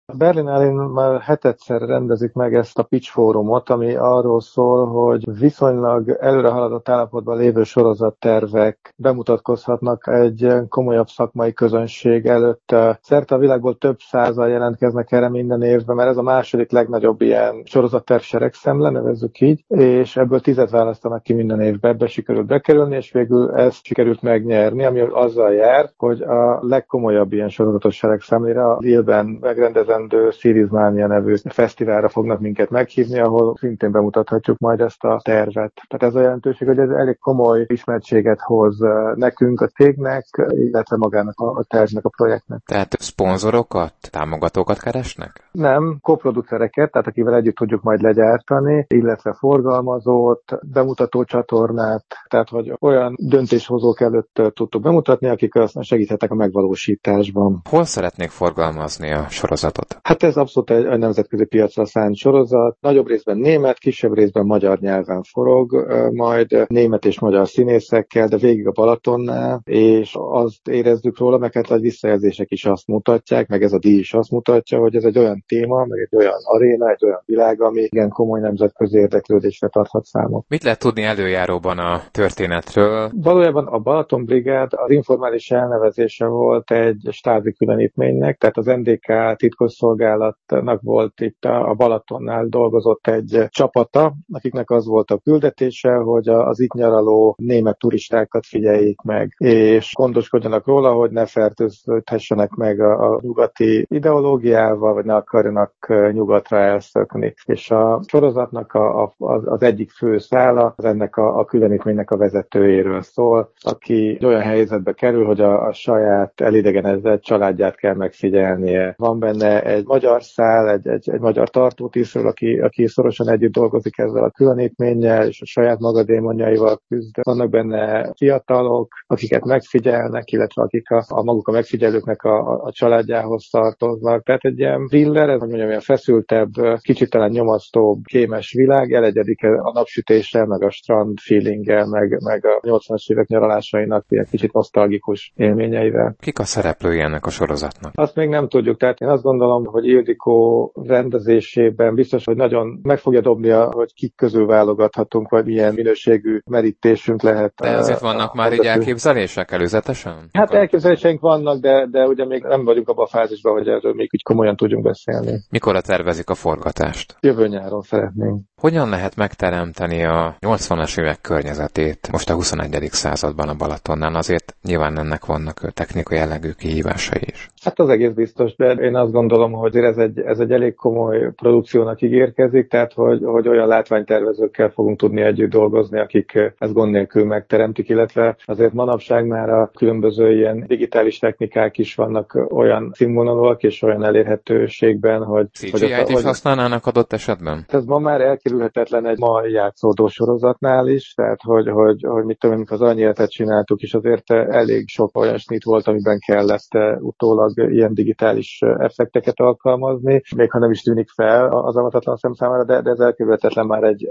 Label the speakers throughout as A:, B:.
A: A Berlinálén már hetedszer rendezik meg ezt a Pitch Fórumot, ami arról szól, hogy viszonylag előre haladott állapotban lévő sorozattervek bemutatkozhatnak egy komolyabb szakmai közönség előtt. Szerte a világból több százal jelentkeznek erre minden évben, mert ez a második legnagyobb ilyen sorozatterv seregszemle, nevezzük így, és ebből 10 választanak ki minden évben, ebbe sikerült bekerülni, és végül ezt sikerült megnyerni, ami azzal jár, hogy a legkomolyabb ilyen sorozatos seregszemlére a Lille-ben megrendezendő Series Mania nevű fesztiválra fognak minket meghívni, ahol szintén bemutathatjuk majd ezt a tervet. Tehát ez a jelentőség, hogy ez elég komoly ismertséget hoz nekünk, a cégnek, illetve magának a tervnek, a projektnek.
B: Tehát szponzorokat, támogatókat keresnek?
A: Nem, koproducereket, tehát akivel együtt tudjuk majd legyártani, illetve forgalmazót, bemutató csatornát, tehát hogy olyan döntéshozók előtt tudtuk bemutatni, akik aztán segíthetnek a megvalósításban.
B: Hol szeretnék forgalmazni a sorozatot?
A: Hát ez abszolút egy nemzetközi piacra szánt sorozat. Nagyobb részben német, kisebb részben magyar nyelven forog, majd német és magyar színészekkel, de végig a Balatonnál, és azt érezzük róla, meg hát a visszajelzések is azt mutatják, meg ez a díj is azt mutatja, hogy ez egy olyan téma, meg egy olyan aréna, egy olyan világ, ami igen komoly nemzetközi érdeklődésre tarthat számot.
B: Mit lehet tudni előjáróban a történetről?
A: Valójában a Balaton Brigád az informális elnevezése volt egy stábi különítménynek, tehát az NDK titkosszolgálatnak volt itt a Balatonnál dolgozott egy csapata, akiknek az volt a küldetése, hogy az itt nyaraló német turistákat figyeljék meg, és gondoskodjanak róla, hogy ne fertőzhessenek meg a nyugati ideológiával, vagy ne akarjanak nyugatra elszökni. És a sorozatnak az egyik fő szála az ennek a különítménynek a vezetőjéről szól, aki olyan helyzetbe kerül, hogy a saját elidegenedett családját kell megfigyelnie. Van benne egy magyar szál, egy magyar tartótisztről, aki szorosan együtt dolgozik ezzel a különítménnyel, és a saját maga démonjaival küzd. Vannak benne fiatalok, akiket megfigyelnek, illetve akik a maguk a megfigyelőknek a családjához tartoznak. Tehát egy ilyen thriller, ez mondjam, olyan feszültebb, kicsit talán nyomasztóbb, kémes világ, elegyedik a napsütéssel, meg a strand feelinggel, meg a 80-as évek nyaralásainak ilyen kicsit nosztalgikus élményeivel.
B: Kik a szereplői ennek a sorozatnak?
A: Azt még nem tudjuk, tehát én azt gondolom, hogy Ildikó rendezésében biztos, hogy nagyon meg fogja dobni, hogy kik közül válogathatunk, vagy milyen minőségű merítésünk lehet.
B: De azért vannak már így elképzelések előzetesen?
A: Hát elképzeléseink vannak, de ugye még nem vagyunk abban a fázisban, hogy erről még úgy komolyan tudjunk beszélni.
B: Mikorra tervezik a forgatást?
A: Jövő nyáron szeretnénk.
B: Hogyan lehet megteremteni a 80-as évek környezetét most a 21. században a Balatonnál? Azért nyilván ennek vannak technikai jellegű kihívásai is.
A: Hát az egész biztos, de én azt gondolom, hogy ez egy elég komoly produkciónak ígérkezik, tehát hogy olyan látványtervezőkkel fogunk tudni együtt dolgozni, akik ezt gond nélkül megteremtik, illetve azért manapság már a különböző ilyen digitális technikák is vannak olyan színvonalúak és olyan elérhetőségben, hogy...
B: CGI-t is használnának adott esetben?
A: Ez ma már elkerülhetetlen egy ma játszódó sorozatnál is, tehát hogy mit tudom, amikor az Aranyéletet csináltuk, és azért elég sok olyan snit volt, amiben kellett utólag ilyen digitális effekteket alkalmazni, még ha nem is tűnik fel az avatatlan szem számára, de ez elkerülhetetlen már egy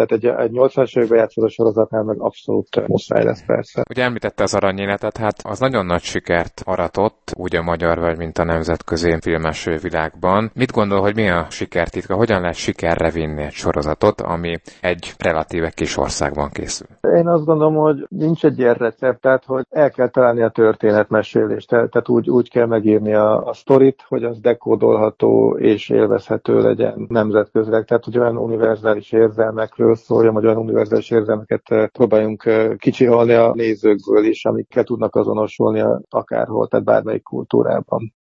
A: 80-as években játszódó sorozatnál meg abszolút muszáj lesz persze.
B: Ugye említette az Aranyéletet, hát az nagyon nagy sikert aratott, úgy a magyar vagy, mint a nemzetközi filmes világban. Mit gondol, hogy mi a sikertitka? Hogyan lehet sikerre vinni egy sorozatot, ami egy relatíve kis országban készül?
A: Én azt gondolom, hogy nincs egy ilyen recept, tehát hogy el kell találni a történetmesélést, tehát úgy kell megírni a sztorit, hogy az dekódolható és élvezhető legyen nemzetközileg, tehát hogy olyan univerzális érzelmekről szóljon, vagy olyan univerzális érzelmeket próbáljunk kicsiholni a nézőkből is, amikkel tudnak azonosulni akárhol, tehát bármelyik kultúrában.